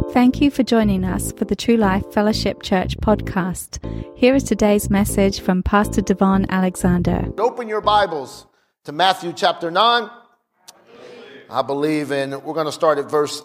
Thank you for joining us for the True Life Fellowship Church podcast. Here is today's message from Pastor Devon Alexander. Open your Bibles to Matthew chapter 9. I believe, and we're going to start at verse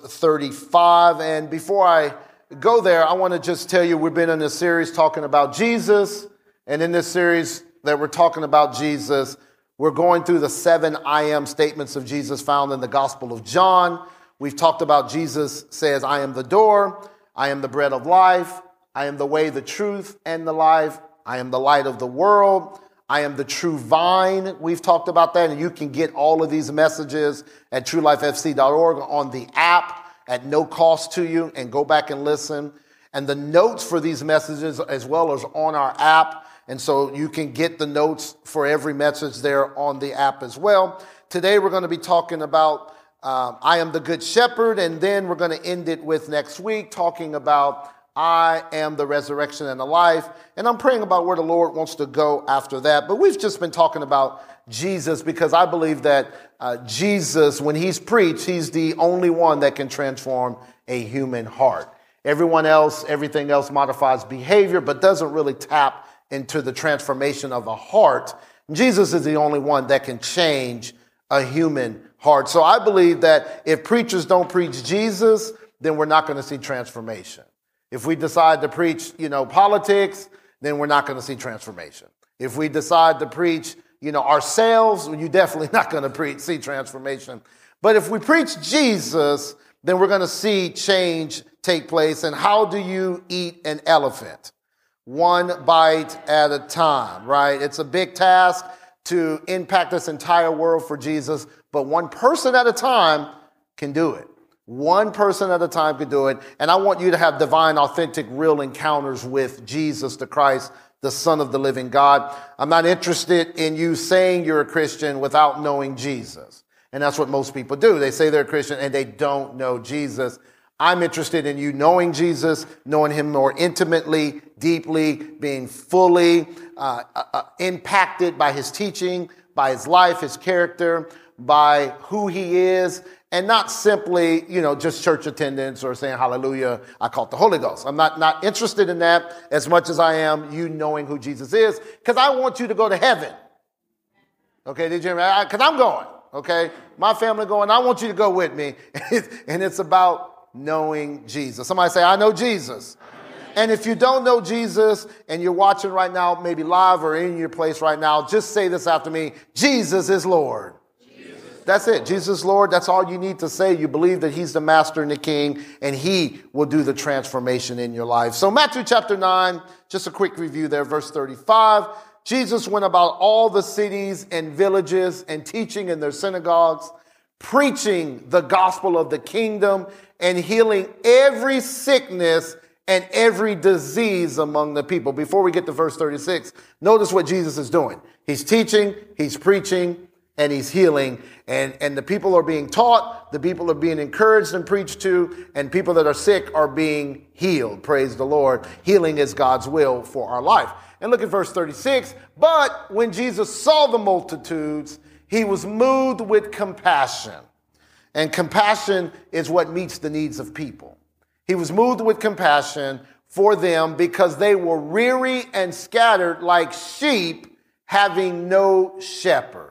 35. And before I go there, I want to just tell you we've been in a series talking about Jesus. And in this series that we're talking about Jesus, we're going through the 7 I am statements of Jesus found in the Gospel of John. We've talked about Jesus says, I am the door, I am the bread of life, I am the way, the truth, and the life, I am the light of the world, I am the true vine. We've talked about that, and you can get all of these messages at truelifefc.org on the app at no cost to you, and go back and listen. And the notes for these messages as well as on our app, and so you can get the notes for every message there on the app as well. Today we're going to be talking about I am the good shepherd, and then we're going to end it with next week talking about I am the resurrection and the life. And I'm praying about where the Lord wants to go after that. But we've just been talking about Jesus because I believe that Jesus, when he's preached, he's the only one that can transform a human heart. Everyone else, everything else modifies behavior, but doesn't really tap into the transformation of a heart. Jesus is the only one that can change a human heart. So I believe that if preachers don't preach Jesus, then we're not going to see transformation. If we decide to preach, politics, then we're not going to see transformation. If we decide to preach, ourselves, you're definitely not going to see transformation. But if we preach Jesus, then we're going to see change take place. And how do you eat an elephant? One bite at a time, right? It's a big task to impact this entire world for Jesus, but one person at a time can do it. One person at a time can do it. And I want you to have divine, authentic, real encounters with Jesus the Christ, the Son of the living God. I'm not interested in you saying you're a Christian without knowing Jesus. And that's what most people do. They say they're a Christian and they don't know Jesus. I'm interested in you knowing Jesus, knowing him more intimately, deeply, being fully impacted by his teaching, by his life, his character, by who he is, and not simply, just church attendance or saying, hallelujah, I caught the Holy Ghost. I'm not interested in that as much as I am you knowing who Jesus is, because I want you to go to heaven. Okay, did you hear me? Because I'm going, okay? My family going, I want you to go with me. And it's about knowing Jesus. Somebody say, I know Jesus. And if you don't know Jesus and you're watching right now, maybe live or in your place right now, just say this after me. Jesus is Lord. Jesus. That's it. Jesus is Lord. That's all you need to say. You believe that he's the master and the king, and he will do the transformation in your life. So Matthew chapter 9, just a quick review there, verse 35. Jesus went about all the cities and villages and teaching in their synagogues, preaching the gospel of the kingdom and healing every sickness and every disease among the people. Before we get to verse 36, notice what Jesus is doing. He's teaching, he's preaching, and he's healing. And the people are being taught, the people are being encouraged and preached to, and people that are sick are being healed. Praise the Lord. Healing is God's will for our life. And look at verse 36. But when Jesus saw the multitudes, he was moved with compassion. And compassion is what meets the needs of people. He was moved with compassion for them because they were weary and scattered like sheep having no shepherd.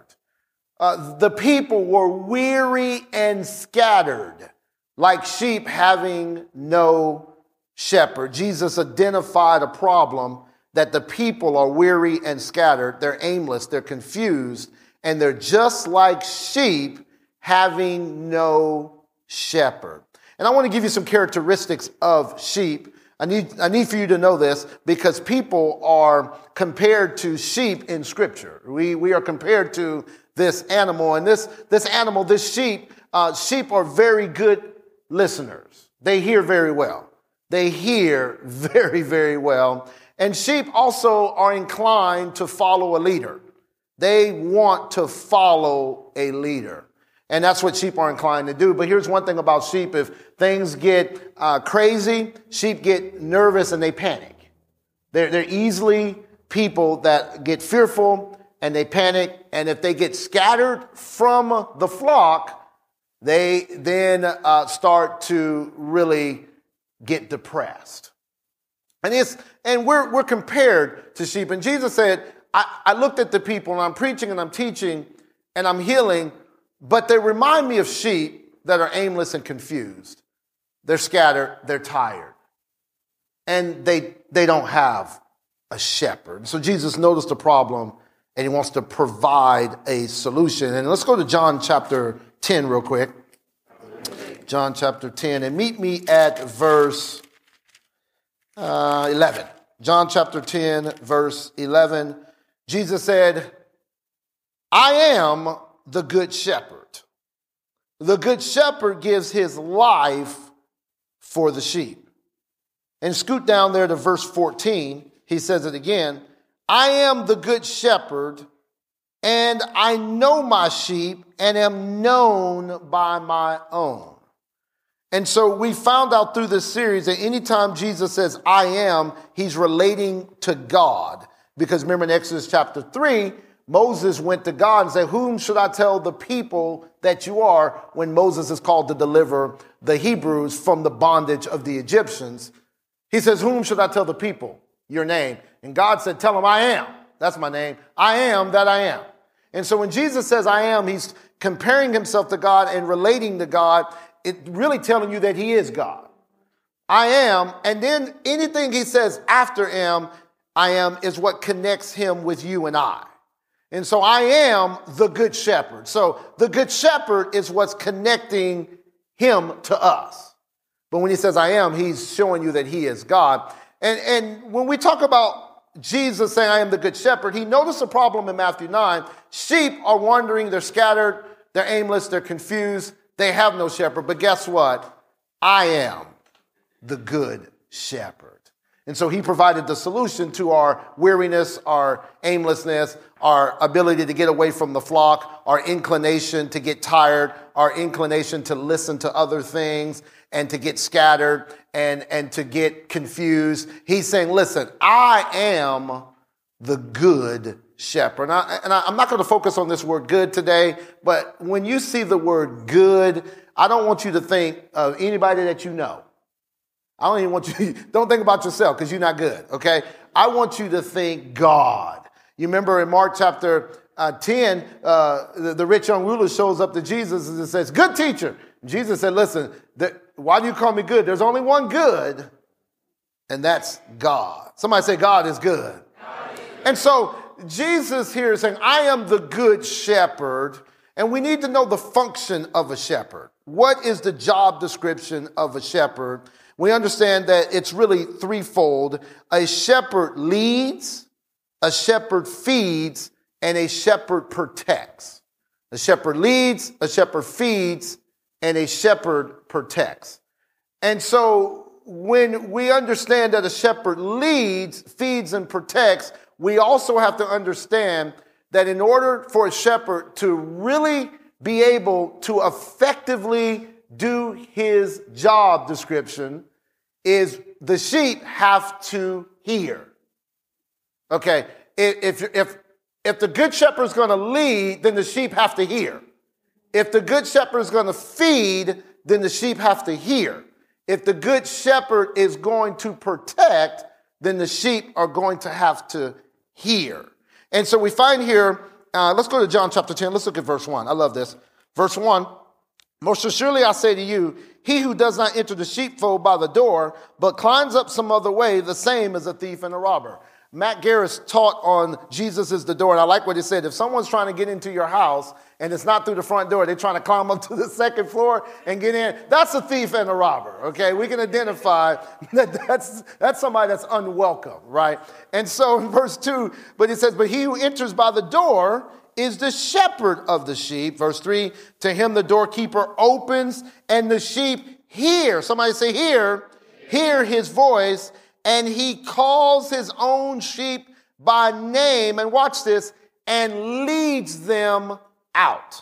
The people were weary and scattered like sheep having no shepherd. Jesus identified a problem that the people are weary and scattered. They're aimless, they're confused, and they're just like sheep having no shepherd. And I want to give you some characteristics of sheep. I need for you to know this because people are compared to sheep in Scripture. We are compared to this animal, and this animal, this sheep are very good listeners. They hear very well. They hear very, very well. And sheep also are inclined to follow a leader. They want to follow a leader. And that's what sheep are inclined to do. But here's one thing about sheep. If things get crazy, sheep get nervous and they panic. They're easily people that get fearful and they panic. And if they get scattered from the flock, they then start to really get depressed. And we're compared to sheep. And Jesus said, I looked at the people and I'm preaching and I'm teaching and I'm healing, but they remind me of sheep that are aimless and confused. They're scattered, they're tired, and they don't have a shepherd. So Jesus noticed the problem and he wants to provide a solution. And let's go to John chapter 10 real quick. John chapter 10, and meet me at verse 11. John chapter 10, verse 11. Jesus said, I am the good shepherd. The good shepherd gives his life for the sheep. And scoot down there to verse 14. He says it again. I am the good shepherd, and I know my sheep and am known by my own. And so we found out through this series that anytime Jesus says, I am, he's relating to God. Because remember in Exodus chapter 3, Moses went to God and said, whom should I tell the people that you are, when Moses is called to deliver the Hebrews from the bondage of the Egyptians? He says, whom should I tell the people? Your name. And God said, tell them I am. That's my name. I am that I am. And so when Jesus says I am, he's comparing himself to God and relating to God. It really telling you that he is God. I am. And then anything he says after I am is what connects him with you and I. And so I am the good shepherd. So the good shepherd is what's connecting him to us. But when he says I am, he's showing you that he is God. And when we talk about Jesus saying I am the good shepherd, he noticed a problem in Matthew 9. Sheep are wandering, they're scattered, they're aimless, they're confused. They have no shepherd, but guess what? I am the good shepherd. And so he provided the solution to our weariness, our aimlessness, our ability to get away from the flock, our inclination to get tired, our inclination to listen to other things and to get scattered and to get confused. He's saying, listen, I am the good shepherd. I'm not going to focus on this word good today, but when you see the word good, I don't want you to think of anybody that you know. I don't even want you, don't think about yourself because you're not good, okay? I want you to think God. You remember in Mark chapter 10, the rich young ruler shows up to Jesus and says, good teacher. Jesus said, listen, why do you call me good? There's only one good, and that's God. Somebody say God is good. God is good. And so Jesus here is saying, I am the good shepherd, and we need to know the function of a shepherd. What is the job description of a shepherd? We understand that it's really threefold. A shepherd leads, a shepherd feeds, and a shepherd protects. A shepherd leads, a shepherd feeds, and a shepherd protects. And so when we understand that a shepherd leads, feeds, and protects, we also have to understand that in order for a shepherd to really be able to effectively do his job description, is the sheep have to hear. Okay, if the good shepherd is going to lead, then the sheep have to hear. If the good shepherd is going to feed, then the sheep have to hear. If the good shepherd is going to protect, then the sheep are going to have to hear. And so we find here, let's go to John chapter 10. Let's look at verse 1. I love this. Verse 1, most assuredly I say to you, he who does not enter the sheepfold by the door, but climbs up some other way, the same is a thief and a robber. Matt Garris taught on Jesus is the door, and I like what he said. If someone's trying to get into your house and it's not through the front door, they're trying to climb up to the second floor and get in, that's a thief and a robber, okay? We can identify that that's somebody that's unwelcome, right? And so in verse 2, but it says, but he who enters by the door is the shepherd of the sheep. Verse 3, to him the doorkeeper opens and the sheep hear. Somebody say hear his voice, and he calls his own sheep by name, and watch this, and leads them out.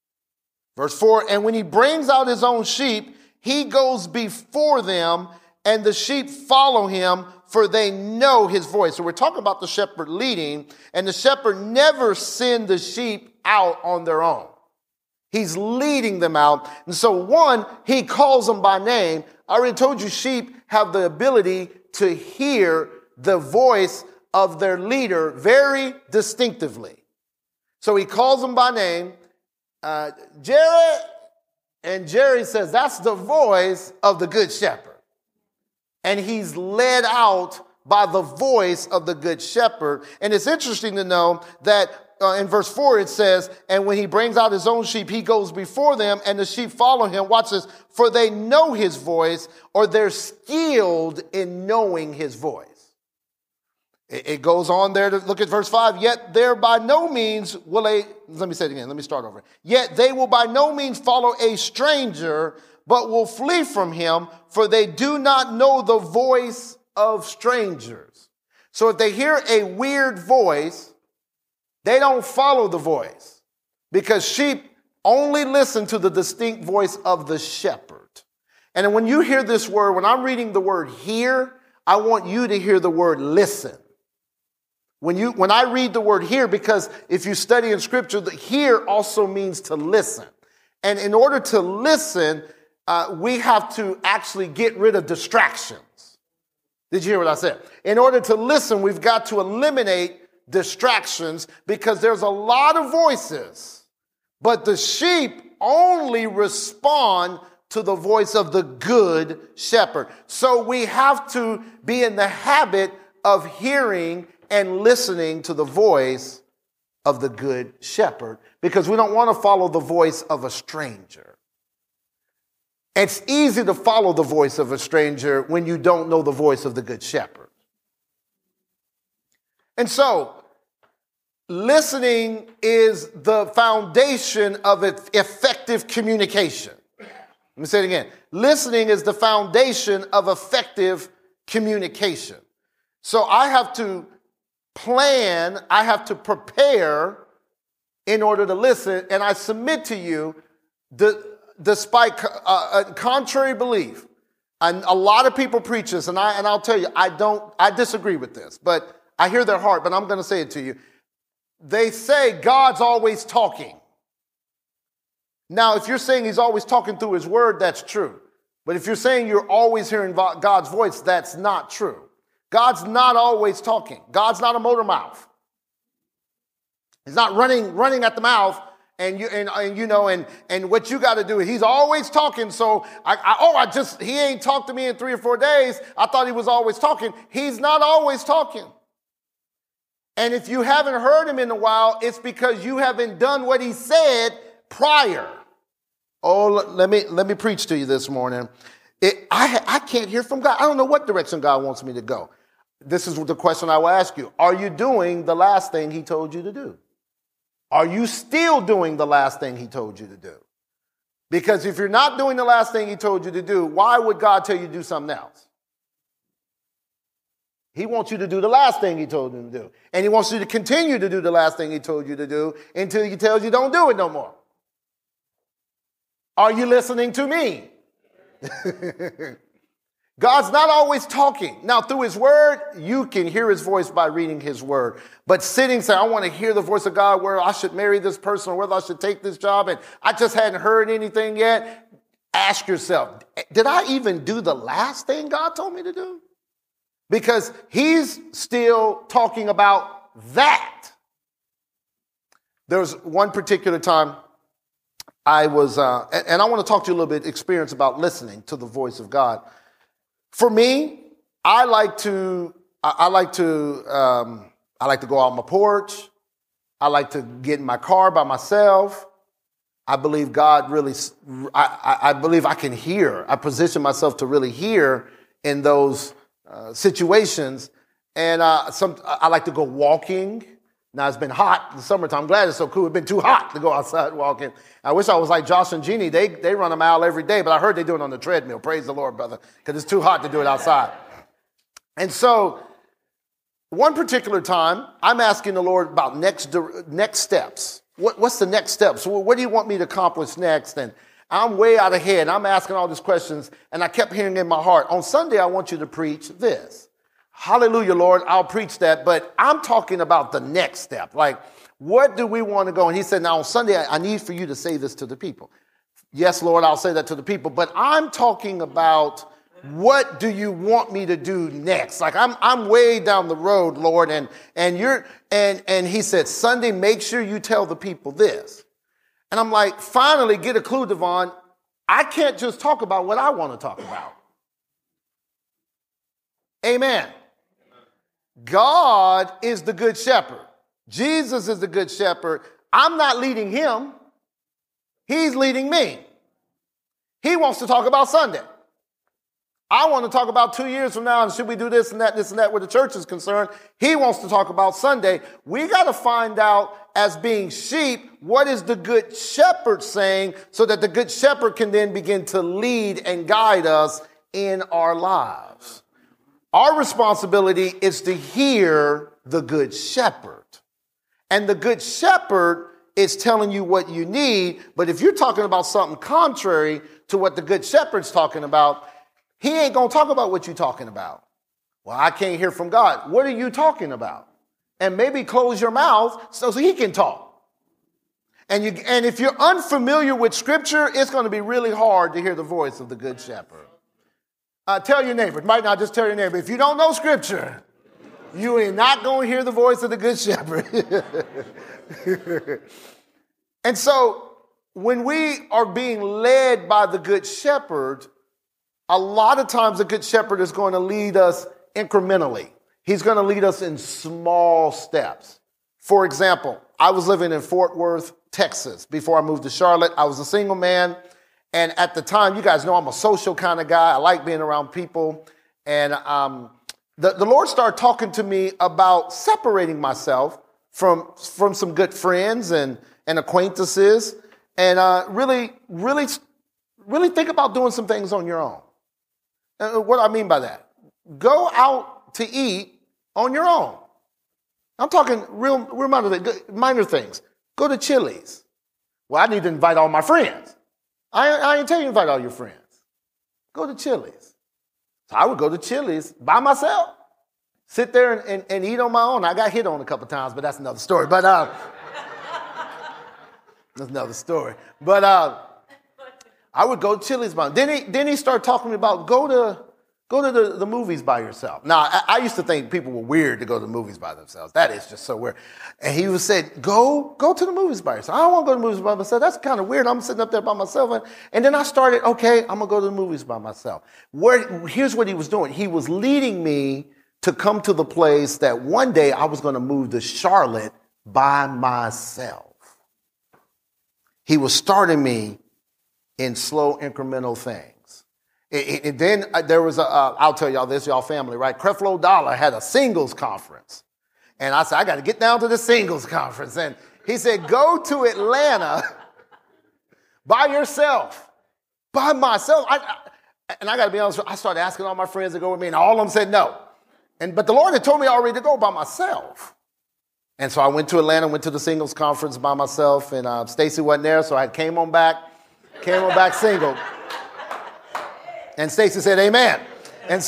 Verse 4, and when he brings out his own sheep, he goes before them, and the sheep follow him, for they know his voice. So we're talking about the shepherd leading, and the shepherd never sends the sheep out on their own. He's leading them out. And so one, he calls them by name. I already told you sheep have the ability to hear the voice of their leader very distinctively. So he calls them by name, Jerry, and Jerry says, that's the voice of the good shepherd. And he's led out by the voice of the good shepherd. And it's interesting to know that in verse 4 it says, and when he brings out his own sheep, he goes before them and the sheep follow him. Watch this. For they know his voice, or they're skilled in knowing his voice. It goes on there to look at verse 5. Yet there by no means will let me say it again. Let me start over. Yet they will by no means follow a stranger, but will flee from him, for they do not know the voice of strangers. So if they hear a weird voice, they don't follow the voice, because sheep only listen to the distinct voice of the shepherd. And when you hear this word, when I'm reading the word hear, I want you to hear the word listen. When I read the word hear, because if you study in scripture, the hear also means to listen. And in order to listen, we have to actually get rid of distractions. Did you hear what I said? In order to listen, we've got to eliminate distractions, because there's a lot of voices, but the sheep only respond to the voice of the good shepherd. So we have to be in the habit of hearing and listening to the voice of the good shepherd, because we don't want to follow the voice of a stranger. It's easy to follow the voice of a stranger when you don't know the voice of the good shepherd. And so, listening is the foundation of effective communication. Let me say it again. Listening is the foundation of effective communication. So I have to plan, I have to prepare in order to listen, and I submit to you, despite a contrary belief, and a lot of people preach this, and I'll tell you, I disagree with this, but I hear their heart, but I'm going to say it to you. They say God's always talking. Now, if you're saying he's always talking through his word, that's true. But if you're saying you're always hearing God's voice, that's not true. God's not always talking. God's not a motor mouth. He's not running at the mouth, and what you got to do. He's always talking. So he ain't talked to me in 3 or 4 days. I thought he was always talking. He's not always talking. And if you haven't heard him in a while, it's because you haven't done what he said prior. Oh, let me preach to you this morning. I can't hear from God. I don't know what direction God wants me to go. This is the question I will ask you. Are you doing the last thing he told you to do? Are you still doing the last thing he told you to do? Because if you're not doing the last thing he told you to do, why would God tell you to do something else? He wants you to do the last thing he told you to do. And he wants you to continue to do the last thing he told you to do until he tells you don't do it no more. Are you listening to me? God's not always talking. Now, through his word, you can hear his voice by reading his word. But sitting, saying, I want to hear the voice of God, where I should marry this person or whether I should take this job, and I just hadn't heard anything yet. Ask yourself, did I even do the last thing God told me to do? Because he's still talking about that. There was one particular time I was, and I want to talk to you a little bit, experience about listening to the voice of God. For me, I like to go out on my porch. I like to get in my car by myself. I believe God really, I believe I can hear. I position myself to really hear in those situations. And I like to go walking. Now, it's been hot in the summertime. I'm glad it's so cool. It's been too hot to go outside walking. I wish I was like Josh and Jeannie. They run a mile every day, but I heard they do it on the treadmill. Praise the Lord, brother, because it's too hot to do it outside. And so one particular time, I'm asking the Lord about next steps. What's the next steps? What do you want me to accomplish next? And I'm way out ahead. I'm asking all these questions, and I kept hearing in my heart, on Sunday, I want you to preach this. Hallelujah, Lord, I'll preach that, but I'm talking about the next step. Like, what do we want to go? And he said, now on Sunday, I need for you to say this to the people. Yes, Lord, I'll say that to the people, but I'm talking about What do you want me to do next? Like I'm way down the road, Lord, and he said, Sunday, make sure you tell the people this. And I'm like, finally get a clue, Devon. I can't just talk about what I want to talk about. Amen. God is the good shepherd. Jesus is the good shepherd. I'm not leading him. He's leading me. He wants to talk about Sunday. I want to talk about 2 years from now, and should we do this and that, where the church is concerned. He wants to talk about Sunday. We got to find out, as being sheep, what is the good shepherd saying, so that the good shepherd can then begin to lead and guide us in our lives. Our responsibility is to hear the good shepherd. And the good shepherd is telling you what you need. But if you're talking about something contrary to what the good shepherd's talking about, he ain't going to talk about what you're talking about. Well, I can't hear from God. What are you talking about? And maybe close your mouth so he can talk. And if you're unfamiliar with Scripture, it's going to be really hard to hear the voice of the good shepherd. Tell your neighbor. Might not just tell your neighbor. If you don't know Scripture, you are not going to hear the voice of the good shepherd. And so when we are being led by the good shepherd, a lot of times the good shepherd is going to lead us incrementally. He's going to lead us in small steps. For example, I was living in Fort Worth, Texas, before I moved to Charlotte. I was a single man. And at the time, you guys know I'm a social kind of guy. I like being around people. And the Lord started talking to me about separating myself from some good friends and acquaintances, and really think about doing some things on your own. What do I mean by that? Go out to eat on your own. I'm talking real minor things. Go to Chili's. Well, I need to invite all my friends. I ain't tell you to invite all your friends. Go to Chili's. So I would go to Chili's by myself, sit there and eat on my own. I got hit on a couple times, but that's another story. But that's another story. But I would go to Chili's by. Then he started talking to me about go to the movies by yourself. Now, I used to think people were weird to go to the movies by themselves. That is just so weird. And he would say, go to the movies by yourself. I don't want to go to the movies by myself. That's kind of weird. I'm sitting up there by myself. And then I started, okay, I'm going to go to the movies by myself. Here's what he was doing. He was leading me to come to the place that one day I was going to move to Charlotte by myself. He was starting me in slow incremental things. And then there was I'll tell y'all this, y'all family, right? Creflo Dollar had a singles conference. And I said, I got to get down to the singles conference. And he said, go to Atlanta by yourself, by myself. And I got to be honest, I started asking all my friends to go with me, and all of them said no. But the Lord had told me already to go by myself. And so I went to Atlanta, went to the singles conference by myself, and Stacy wasn't there, so I came on back single. And Stacy said, amen. And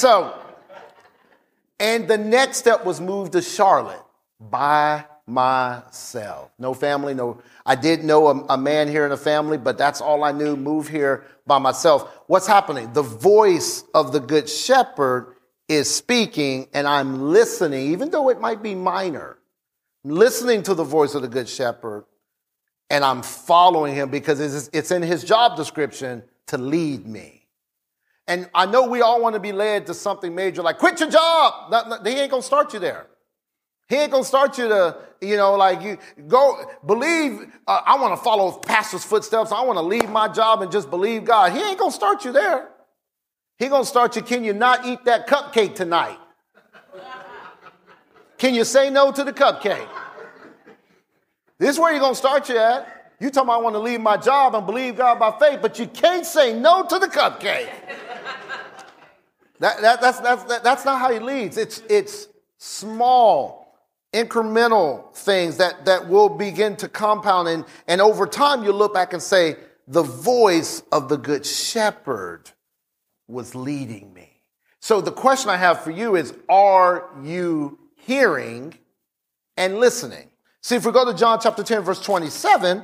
the next step was move to Charlotte by myself. No family, I did know a man here in the family, but that's all I knew, move here by myself. What's happening? The voice of the good shepherd is speaking, and I'm listening, even though it might be minor, listening to the voice of the good shepherd, and I'm following him because it's in his job description to lead me. And I know we all want to be led to something major, like quit your job. He ain't going to start you there. He ain't going to start you to, you go believe, I want to follow pastor's footsteps. I want to leave my job and just believe God. He ain't going to start you there. He going to start you, can you not eat that cupcake tonight? Can you say no to the cupcake? This is where you're going to start you at. You talking about I want to leave my job and believe God by faith, but you can't say no to the cupcake. That's not how he leads. It's small, incremental things that will begin to compound. And over time, you look back and say, the voice of the good shepherd was leading me. So the question I have for you is, are you hearing and listening? See, if we go to John chapter 10, verse 27,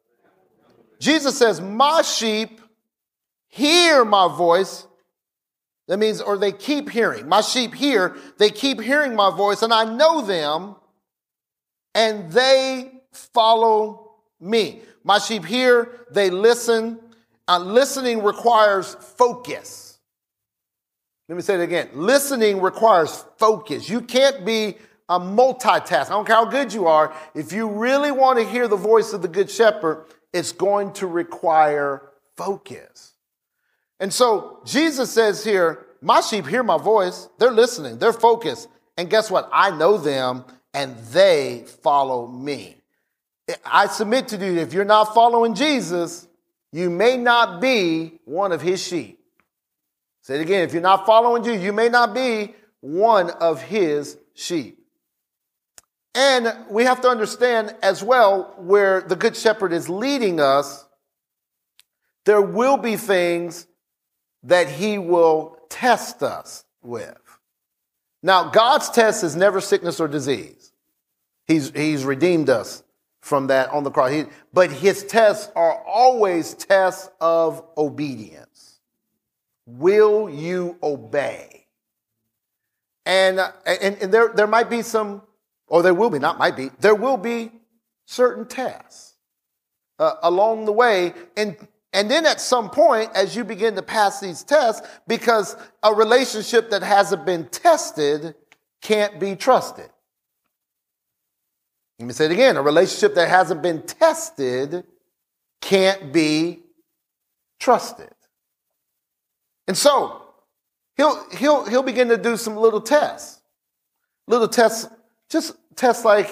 Jesus says, my sheep hear my voice, That means, or they keep hearing. My sheep hear, they keep hearing my voice, and I know them, and they follow me. My sheep hear, they listen. Listening requires focus. Let me say it again. Listening requires focus. You can't be a multitask. I don't care how good you are. If you really want to hear the voice of the Good Shepherd, it's going to require focus. And so Jesus says here, my sheep hear my voice. They're listening. They're focused. And guess what? I know them and they follow me. I submit to you, if you're not following Jesus, you may not be one of his sheep. Say it again. If you're not following Jesus, you may not be one of his sheep. And we have to understand as well where the Good Shepherd is leading us, there will be things that he will test us with. Now, God's test is never sickness or disease. He's redeemed us from that on the cross. But his tests are always tests of obedience. Will you obey? And there might be some, or there will be, not might be, there will be certain tests along the way. And then at some point, as you begin to pass these tests, because a relationship that hasn't been tested can't be trusted. Let me say it again. A relationship that hasn't been tested can't be trusted. And so he'll begin to do some little tests. Little tests, just tests like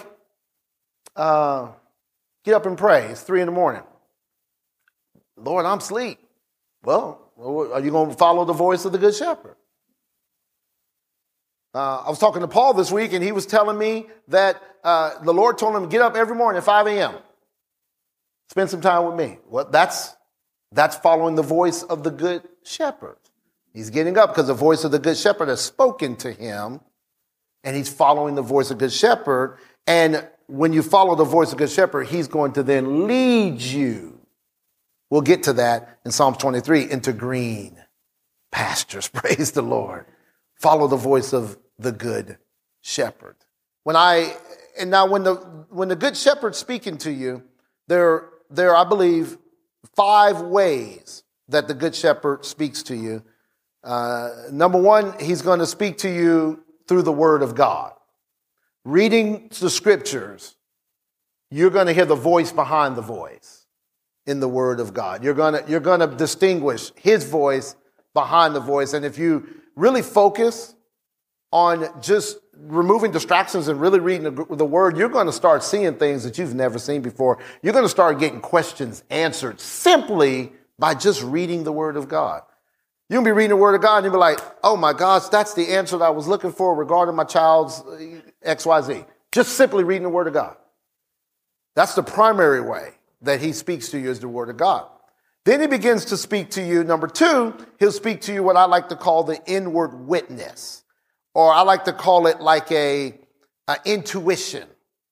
get up and pray. It's 3 a.m. Lord, I'm asleep. Well, are you going to follow the voice of the Good Shepherd? I was talking to Paul this week, and he was telling me that the Lord told him to get up every morning at 5 a.m. Spend some time with me. Well, that's following the voice of the Good Shepherd. He's getting up because the voice of the Good Shepherd has spoken to him, and he's following the voice of Good Shepherd. And when you follow the voice of Good Shepherd, he's going to then lead you. We'll get to that in Psalms 23, into green pastures. Praise the Lord. Follow the voice of the Good Shepherd. When the Good Shepherd's speaking to you, there are, I believe, 5 ways that the Good Shepherd speaks to you. Number 1, he's going to speak to you through the Word of God. Reading the Scriptures, you're going to hear the voice behind the voice in the Word of God. You're going to distinguish his voice behind the voice. And if you really focus on just removing distractions and really reading the Word, you're going to start seeing things that you've never seen before. You're going to start getting questions answered simply by just reading the Word of God. You can be reading the Word of God and you'll be like, oh my gosh, that's the answer that I was looking for regarding my child's XYZ. Just simply reading the Word of God. That's the primary way that he speaks to you, is the Word of God. Then he begins to speak to you. Number 2, he'll speak to you what I like to call the inward witness, or I like to call it like a intuition,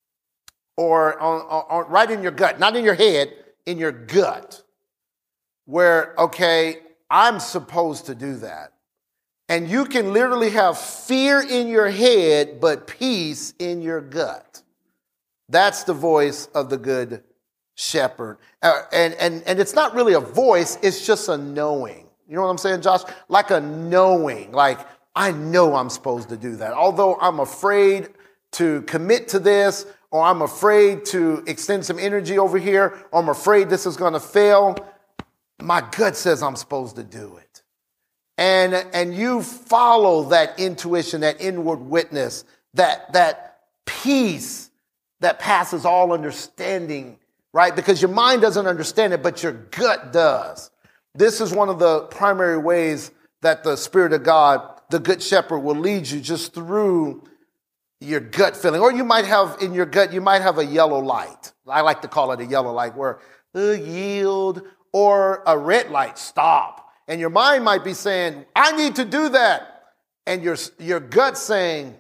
or right in your gut, not in your head, in your gut, where, okay, I'm supposed to do that. And you can literally have fear in your head, but peace in your gut. That's the voice of the Good Shepherd. And it's not really a voice, it's just a knowing. You know what I'm saying, Josh? Like a knowing, like I know I'm supposed to do that. Although I'm afraid to commit to this, or I'm afraid to extend some energy over here, or I'm afraid this is going to fail, my gut says I'm supposed to do it. And you follow that intuition, that inward witness, that peace that passes all understanding, right? Because your mind doesn't understand it, but your gut does. This is one of the primary ways that the Spirit of God, the Good Shepherd, will lead you, just through your gut feeling. Or you might have in your gut, you might have a yellow light. I like to call it a yellow light, where yield, or a red light, stop. And your mind might be saying, I need to do that. And your gut saying,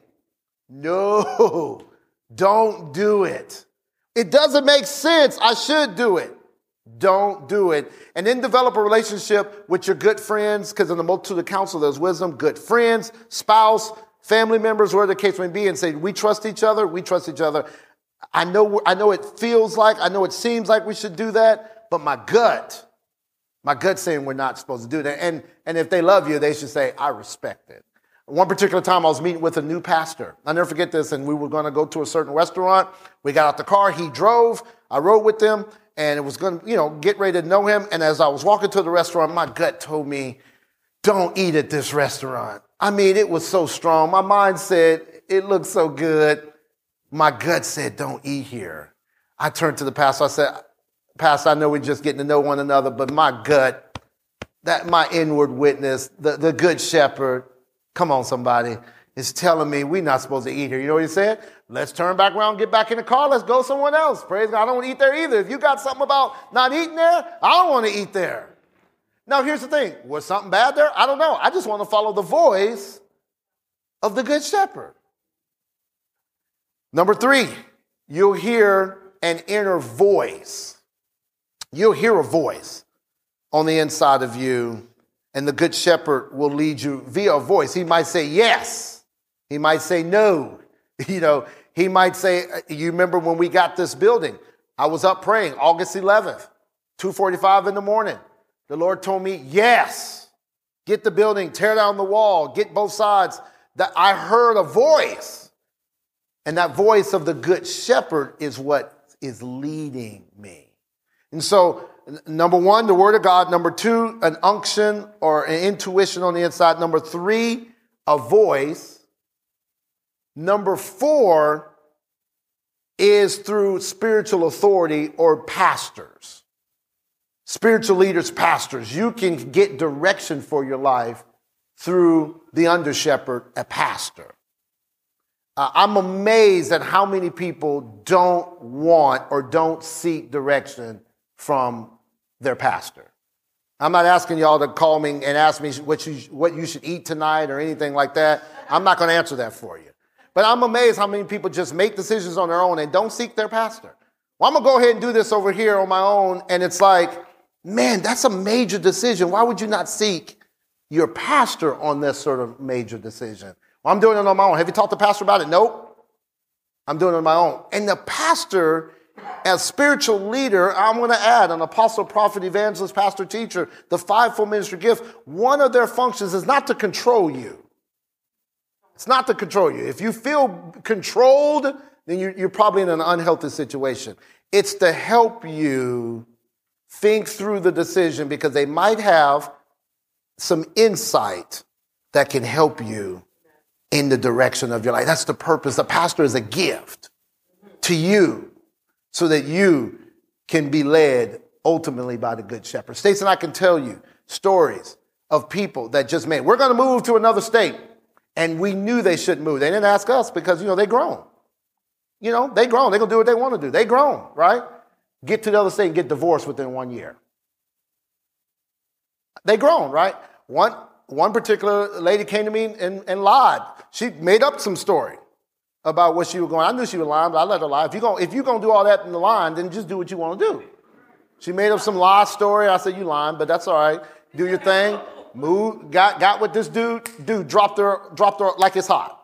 no, don't do it. It doesn't make sense. I should do it. Don't do it. And then develop a relationship with your good friends, because in the multitude of counsel, there's wisdom. Good friends, spouse, family members, whatever the case may be, and say, we trust each other. We trust each other. I know it feels like, I know it seems like we should do that, but my gut's saying we're not supposed to do that. And if they love you, they should say, I respect it. One particular time I was meeting with a new pastor. I'll never forget this. And we were going to go to a certain restaurant. We got out the car. He drove. I rode with him. And it was going to, get ready to know him. And as I was walking to the restaurant, my gut told me, don't eat at this restaurant. I mean, it was so strong. My mind said, it looks so good. My gut said, don't eat here. I turned to the pastor. I said, Pastor, I know we're just getting to know one another, but my gut, that my inward witness, the good shepherd, come on, somebody, is telling me we're not supposed to eat here. You know what he said? Let's turn back around, get back in the car. Let's go somewhere else. Praise God. I don't want to eat there either. If you got something about not eating there, I don't want to eat there. Now, here's the thing. Was something bad there? I don't know. I just want to follow the voice of the good shepherd. Number 3, you'll hear an inner voice. You'll hear a voice on the inside of you, and the good shepherd will lead you via a voice. He might say yes. He might say no. He might say, you remember when we got this building, I was up praying August 11th, 2:45 in the morning. The Lord told me, yes, get the building, tear down the wall, get both sides. That I heard a voice, and that voice of the good shepherd is what is leading me. And so, number 1, the word of God. Number 2, an unction or an intuition on the inside. Number 3, a voice. Number 4 is through spiritual authority or pastors. Spiritual leaders, pastors. You can get direction for your life through the under shepherd, a pastor. I'm amazed at how many people don't want or don't seek direction from their pastor. I'm not asking y'all to call me and ask me what you should eat tonight or anything like that. I'm not going to answer that for you. But I'm amazed how many people just make decisions on their own and don't seek their pastor. Well, I'm going to go ahead and do this over here on my own. And it's like, man, that's a major decision. Why would you not seek your pastor on this sort of major decision? Well, I'm doing it on my own. Have you talked to the pastor about it? Nope. I'm doing it on my own. And the pastor, as spiritual leader, I'm going to add an apostle, prophet, evangelist, pastor, teacher, the fivefold ministry gift. One of their functions is not to control you. It's not to control you. If you feel controlled, then you're probably in an unhealthy situation. It's to help you think through the decision, because they might have some insight that can help you in the direction of your life. That's the purpose. The pastor is a gift to you so that you can be led ultimately by the good shepherd. States, and I can tell you stories of people that just made, we're going to move to another state. And we knew they shouldn't move. They didn't ask us because, they grown. They grown. They're going to do what they want to do. They grown, right? Get to the other state and get divorced within 1 year. They grown, right? One particular lady came to me and lied. She made up some story about what she was going. I knew she was lying, but I let her lie. If you're going to do all that in the line, then just do what you want to do. She made up some lie story. I said, you lying, but that's all right. Do your thing. Move, got with this dude, dropped her like it's hot.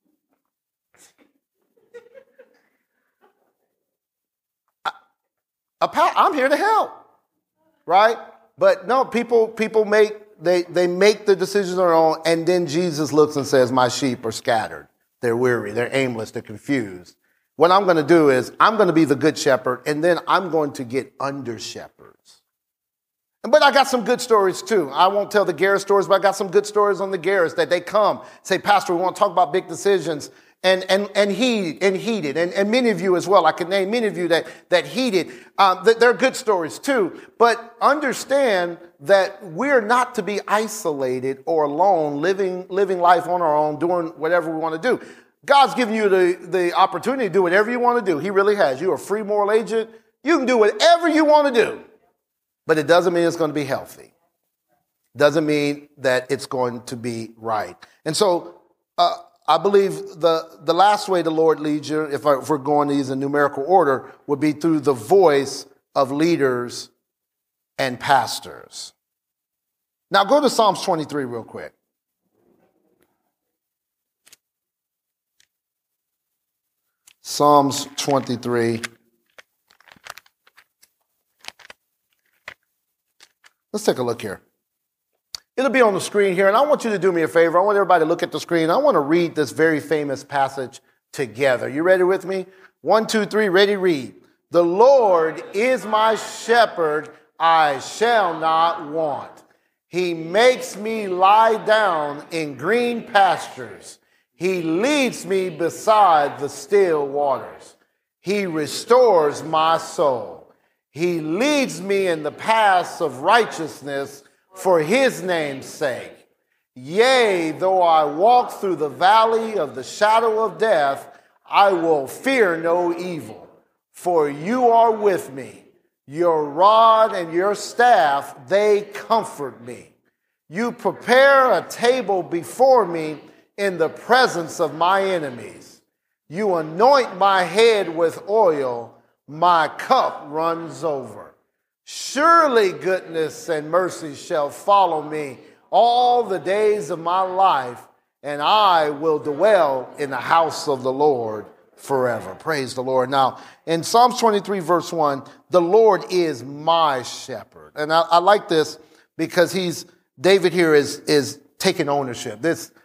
I'm here to help, right? But no, people make the decisions on their own, and then Jesus looks and says, my sheep are scattered. They're weary, they're aimless, they're confused. What I'm going to do is I'm going to be the good shepherd, and then I'm going to get under shepherds. But I got some good stories too. I won't tell the Garrett stories, but I got some good stories on the Garretts that they come, say, Pastor, we want to talk about big decisions and heeded. And many of you as well. I can name many of you that heeded. They're good stories too. But understand that we're not to be isolated or alone, living life on our own, doing whatever we want to do. God's given you the opportunity to do whatever you want to do. He really has. You're a free moral agent. You can do whatever you want to do. But it doesn't mean it's going to be healthy. Doesn't mean that it's going to be right. And so I believe the last way the Lord leads you, if we're going to use a numerical order, would be through the voice of leaders and pastors. Now go to Psalms 23 real quick. Psalms 23. Let's take a look here. It'll be on the screen here, and I want you to do me a favor. I want everybody to look at the screen. I want to read this very famous passage together. You ready with me? 1, 2, 3, ready, read. The Lord is my shepherd, I shall not want. He makes me lie down in green pastures. He leads me beside the still waters. He restores my soul. He leads me in the paths of righteousness for his name's sake. Yea, though I walk through the valley of the shadow of death, I will fear no evil, for you are with me. Your rod and your staff, they comfort me. You prepare a table before me in the presence of my enemies. You anoint my head with oil, my cup runs over. Surely goodness and mercy shall follow me all the days of my life, and I will dwell in the house of the Lord forever. Praise the Lord. Now, in Psalms 23, verse 1, the Lord is my shepherd. And I like this because David here is taking ownership.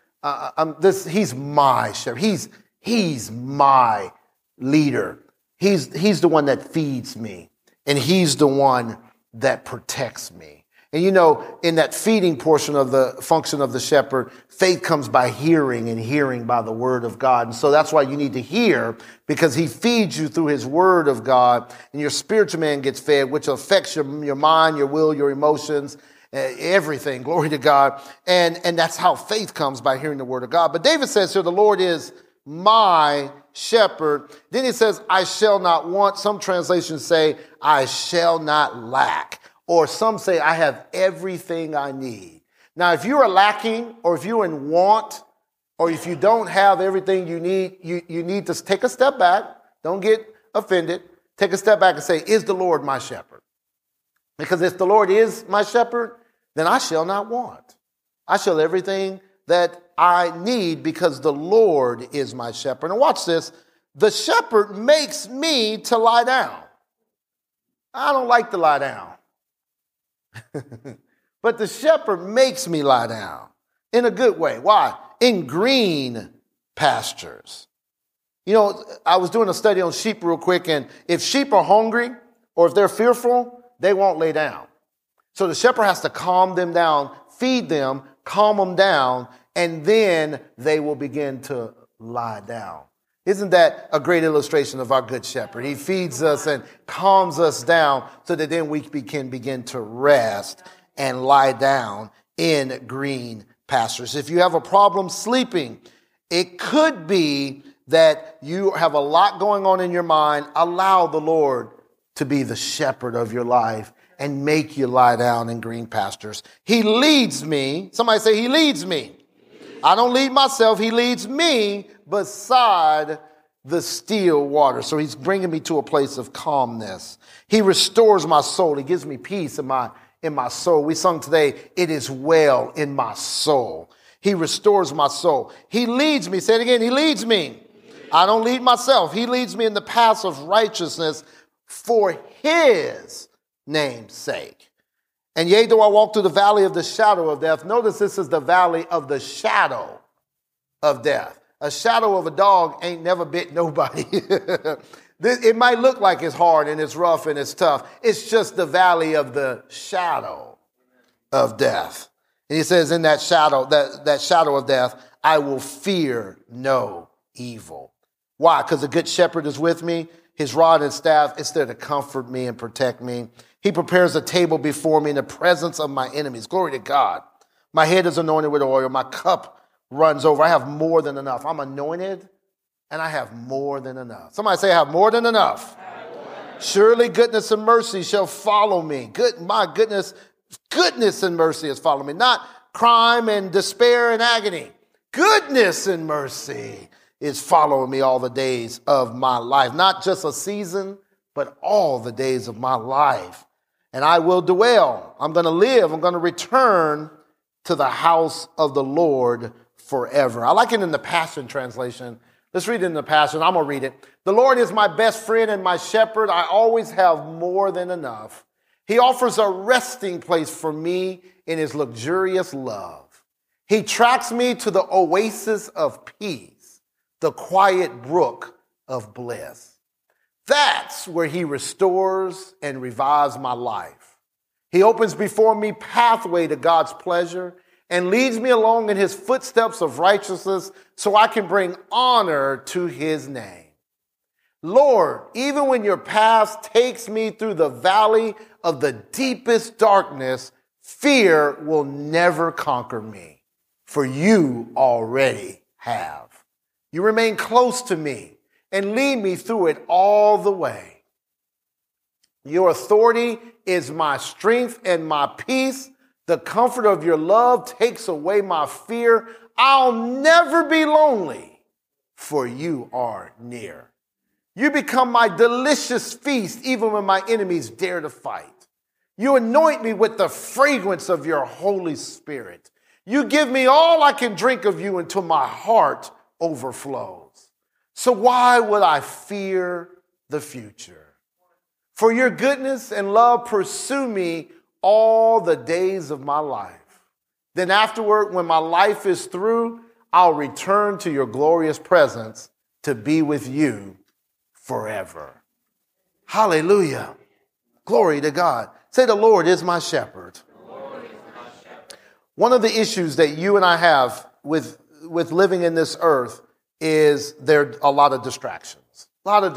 He's my shepherd. He's my leader. He's the one that feeds me, and he's the one that protects me. And you know, in that feeding portion of the function of the shepherd, faith comes by hearing, and hearing by the word of God. And so that's why you need to hear, because he feeds you through his word of God, and your spiritual man gets fed, which affects your mind, your will, your emotions, everything. Glory to God. And that's how faith comes, by hearing the word of God. But David says here, the Lord is my shepherd. Then he says, I shall not want. Some translations say, I shall not lack. Or some say, I have everything I need. Now, if you are lacking, or if you're in want, or if you don't have everything you need, you need to take a step back. Don't get offended. Take a step back and say, is the Lord my shepherd? Because if the Lord is my shepherd, then I shall not want. I shall have everything that I need, because the Lord is my shepherd. And watch this. The shepherd makes me to lie down. I don't like to lie down. But the shepherd makes me lie down in a good way. Why? In green pastures. You know, I was doing a study on sheep real quick, and if sheep are hungry or if they're fearful, they won't lay down. So the shepherd has to calm them down, feed them, calm them down, and then they will begin to lie down. Isn't that a great illustration of our good shepherd? He feeds us and calms us down so that then we can begin to rest and lie down in green pastures. If you have a problem sleeping, it could be that you have a lot going on in your mind. Allow the Lord to be the shepherd of your life and make you lie down in green pastures. He leads me. Somebody say, he leads me. I don't lead myself. He leads me beside the still water. So he's bringing me to a place of calmness. He restores my soul. He gives me peace in my soul. We sung today, it is well in my soul. He restores my soul. He leads me. Say it again. He leads me. I don't lead myself. He leads me in the paths of righteousness for his name's sake. And yea, though I walk through the valley of the shadow of death. Notice this is the valley of the shadow of death. A shadow of a dog ain't never bit nobody. It might look like it's hard and it's rough and it's tough. It's just the valley of the shadow of death. And he says, in that shadow, that shadow of death, I will fear no evil. Why? Because the good shepherd is with me. His rod and staff, it's there to comfort me and protect me. He prepares a table before me in the presence of my enemies. Glory to God. My head is anointed with oil. My cup runs over. I have more than enough. I'm anointed and I have more than enough. Somebody say, I have more than enough. Surely goodness and mercy shall follow me. My goodness and mercy has followed me. Not crime and despair and agony. Goodness and mercy is following me all the days of my life. Not just a season, but all the days of my life. and I will dwell. I'm going to live. I'm going to return to the house of the Lord forever. I like it in the Passion Translation. Let's read it in the Passion. I'm going to read it. The Lord is my best friend and my shepherd. I always have more than enough. He offers a resting place for me in his luxurious love. He tracks me to the oasis of peace, the quiet brook of bliss. That's where he restores and revives my life. He opens before me pathway to God's pleasure and leads me along in his footsteps of righteousness so I can bring honor to his name. Lord, even when your path takes me through the valley of the deepest darkness, fear will never conquer me, for you already have. You remain close to me and lead me through it all the way. Your authority is my strength and my peace. The comfort of your love takes away my fear. I'll never be lonely, for you are near. You become my delicious feast, even when my enemies dare to fight. You anoint me with the fragrance of your Holy Spirit. You give me all I can drink of you until my heart overflows. So why would I fear the future? For your goodness and love pursue me all the days of my life. Then afterward, when my life is through, I'll return to your glorious presence to be with you forever. Hallelujah. Glory to God. Say, the Lord is my shepherd. One of the issues that you and I have with living in this earth is there are a lot of distractions.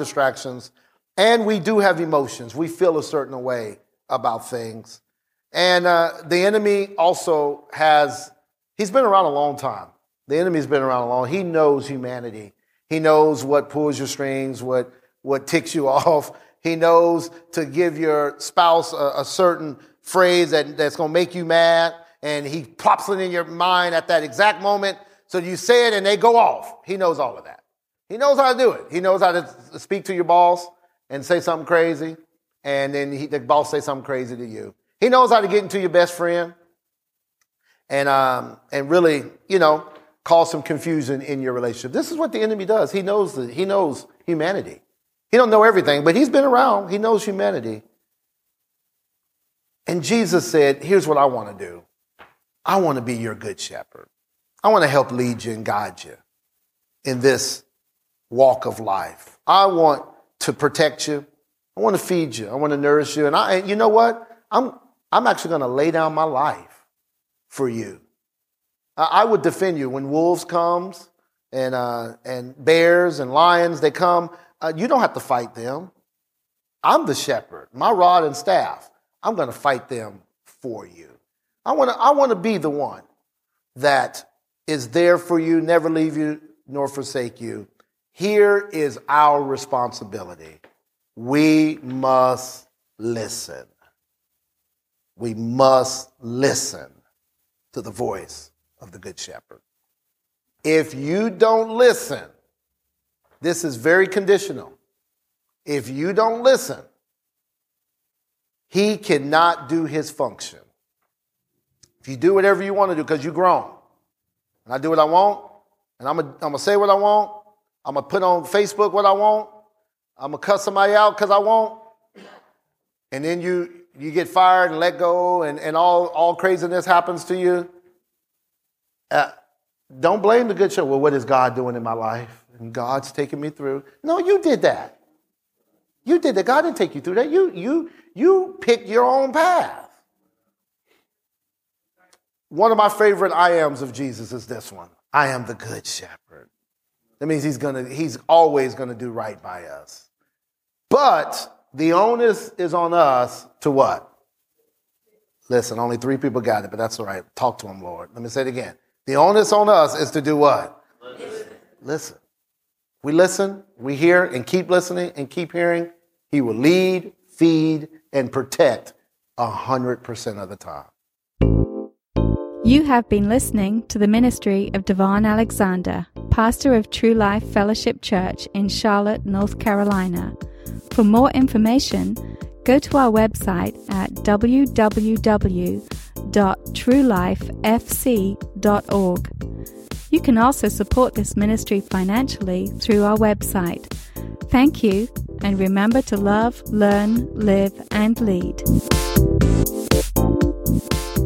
And we do have emotions. We feel a certain way about things. And the enemy also he's been around a long time. The enemy's been around a long time. He knows humanity. He knows what pulls your strings, what ticks you off. He knows to give your spouse a certain phrase that's going to make you mad. And he plops it in your mind at that exact moment. So you say it and they go off. He knows all of that. He knows how to do it. He knows how to speak to your boss and say something crazy. And then the boss say something crazy to you. He knows how to get into your best friend and really, cause some confusion in your relationship. This is what the enemy does. He knows humanity. He don't know everything, but he's been around. He knows humanity. And Jesus said, here's what I want to do. I want to be your good shepherd. I want to help lead you and guide you in this walk of life. I want to protect you. I want to feed you. I want to nourish you. And you know what? I'm actually going to lay down my life for you. I would defend you when wolves comes and bears and lions, they come. You don't have to fight them. I'm the shepherd. My rod and staff. I'm going to fight them for you. I want to be the one that is there for you, never leave you nor forsake you. Here is our responsibility. We must listen. We must listen to the voice of the Good Shepherd. If you don't listen, this is very conditional. If you don't listen, he cannot do his function. If you do whatever you want to do because you're grown, and I do what I want, and I'm going to say what I want, I'm going to put on Facebook what I want, I'm going to cuss somebody out because I want, and then you get fired and let go and all craziness happens to you. Don't blame the good shepherd. Well, what is God doing in my life? And God's taking me through. No, you did that. You did that. God didn't take you through that. You picked your own path. One of my favorite I ams of Jesus is this one. I am the good shepherd. That means he's always going to do right by us. But the onus is on us to what? Listen, only 3 people got it, but that's all right. Talk to him, Lord. Let me say it again. The onus on us is to do what? Listen. We listen, we hear, and keep listening and keep hearing. He will lead, feed, and protect 100% of the time. You have been listening to the ministry of Devon Alexander, pastor of True Life Fellowship Church in Charlotte, North Carolina. For more information, go to our website at www.truelifefc.org. You can also support this ministry financially through our website. Thank you, and remember to love, learn, live, and lead.